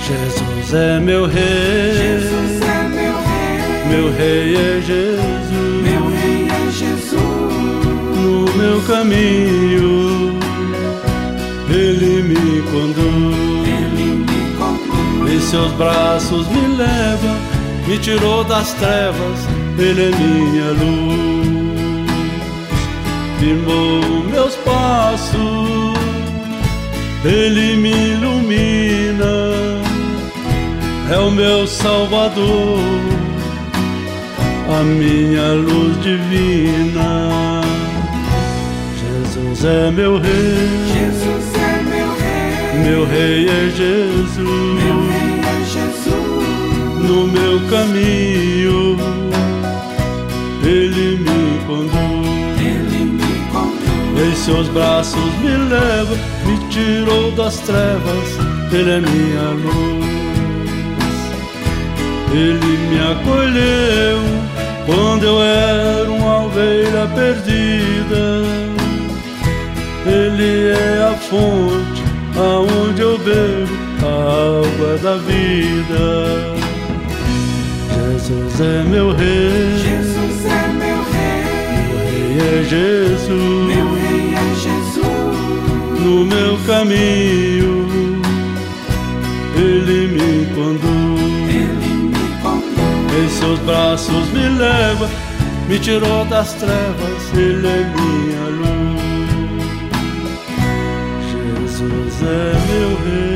Jesus é meu rei, Jesus é meu rei, meu rei é Jesus, meu rei é Jesus. no meu caminho Ele me conduz, Ele me conduz, em seus braços me leva, me tirou das trevas, Ele é minha luz, firmou meus passos, Ele me ilumina, é o meu Salvador, a minha luz divina. Jesus é meu rei, Jesus é meu rei é Jesus, meu rei é Jesus. no meu caminho Ele me conduz, Ele me conduz, em seus braços me leva, me tirou das trevas, Ele é minha luz. Ele me acolheu quando eu era uma ovelha perdida. Ele é a fonte aonde eu bebo a água da vida. Jesus é meu rei, Jesus é meu rei, é Jesus, meu rei é Jesus. no meu caminho Ele me conduz, Ele me conduz, em seus braços me leva, me tirou das trevas, Ele é minha luz. Jesus é meu rei.